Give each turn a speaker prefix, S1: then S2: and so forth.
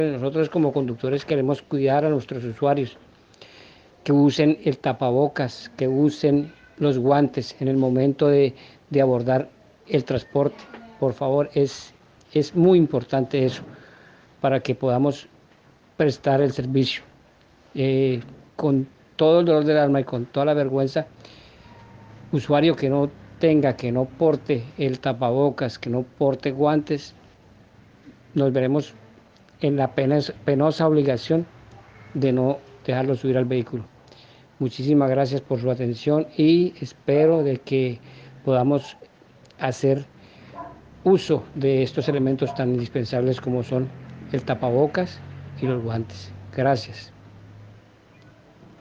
S1: Nosotros como conductores queremos cuidar a nuestros usuarios, que usen el tapabocas, que usen los guantes en el momento de abordar el transporte. Por favor, es muy importante eso para que podamos prestar el servicio. Con todo el dolor del alma y con toda la vergüenza, usuario que no tenga, que no porte el tapabocas, que no porte guantes, nos veremos en la penosa obligación de no dejarlo subir al vehículo. Muchísimas gracias por su atención y espero de que podamos hacer uso de estos elementos tan indispensables como son el tapabocas y los guantes. Gracias.